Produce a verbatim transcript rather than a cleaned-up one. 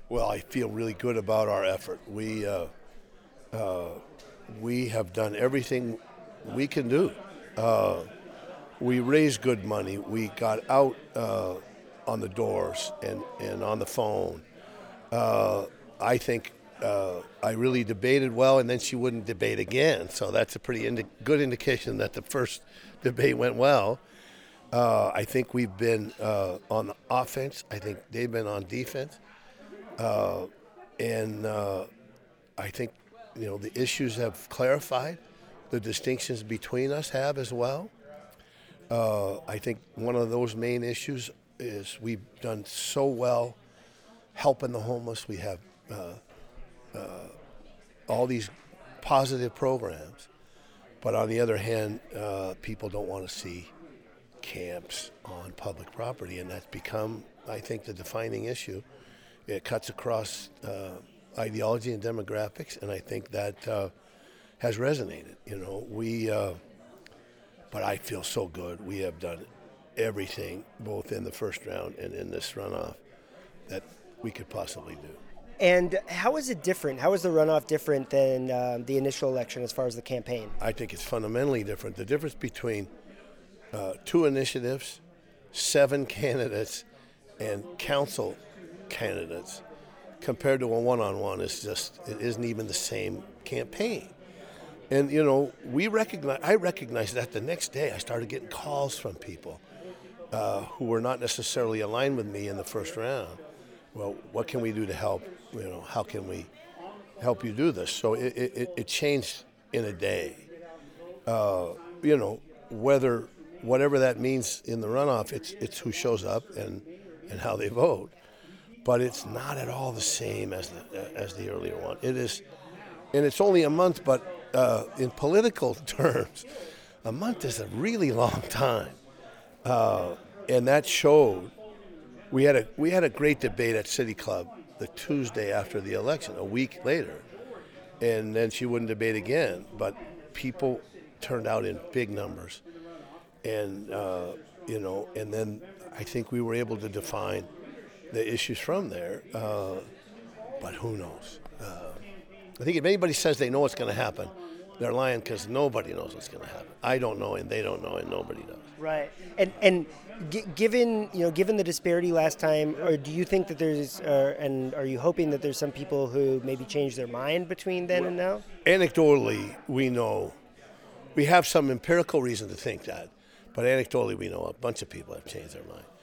Well, I feel really good about our effort. We uh, uh, we have done everything we can do. Uh, we raised good money. We got out uh, on the doors and, and on the phone. Uh, I think uh, I really debated well, and then she wouldn't debate again. So that's a pretty indi- good indication that the first debate went well. Uh, I think we've been uh, on the offense. I think they've been on defense. Uh, and uh, I think, you know, the issues have clarified. The distinctions between us have as well. Uh, I think one of those main issues is we've done so well helping the homeless. We have uh, uh, all these positive programs. But on the other hand, uh, people don't want to see camps on public property, and that's become, I think, the defining issue. It cuts across uh, ideology and demographics, and I think that uh, has resonated. You know, we. Uh, but I feel so good. We have done everything, both in the first round and in this runoff, that we could possibly do. And how is it different? How is the runoff different than um, the initial election as far as the campaign? I think it's fundamentally different. The difference between uh, two initiatives, seven candidates, and council candidates compared to a one-on-one is just, it isn't even the same campaign. And, you know, we recognize, I recognized that the next day I started getting calls from people uh, who were not necessarily aligned with me in the first round. Well, what can we do to help? You know, how can we help you do this? So it, it, it changed in a day. Uh, you know, whether, whatever that means in the runoff, it's it's who shows up and, and how they vote. But it's not at all the same as the, as the earlier one. It is, and it's only a month, but uh, in political terms, a month is a really long time. Uh, and that showed, we had a we had a great debate at City Club the Tuesday after the election, a week later. And then she wouldn't debate again, but people turned out in big numbers. And, uh, you know, and then I think we were able to define the issues from there, uh, but who knows? Uh, I think if anybody says they know what's going to happen, they're lying, because nobody knows what's going to happen. I don't know, and they don't know, and nobody does. Right. And and g- given you know given the disparity last time, or do you think that there's uh, and are you hoping that there's some people who maybe changed their mind between then and now? Anecdotally, we know, we have some empirical reason to think that, but anecdotally, we know a bunch of people have changed their mind.